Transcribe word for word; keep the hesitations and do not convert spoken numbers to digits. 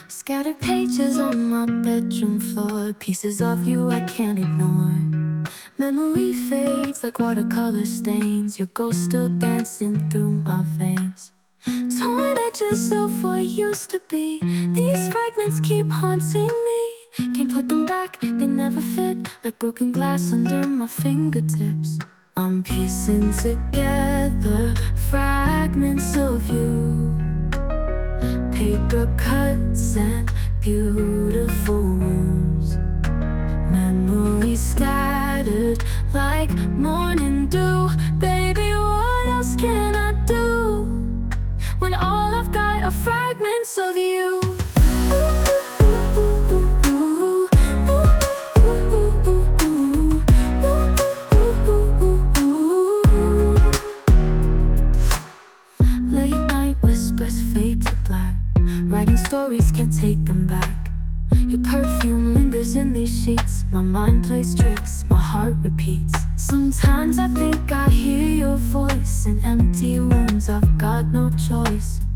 Scattered pages on my bedroom floor, pieces of you I can't ignore. Memory fades like watercolor stains, your ghost still dancing through my veins. Torn edges of what used to be, these fragments keep haunting me. Can't put them back, they never fit, like broken glass under my fingertips. I'm piecing together fragments of you, paper cuts and beautiful wounds, memories scattered like morning dew. Baby, what else can I do when all I've got are fragments of you? Late night whispers fade to black, writing stories, can't take them back. Your perfume lingers in these sheets, my mind plays tricks, my heart repeats. Sometimes I think I hear your voice in empty rooms, I've got no choice.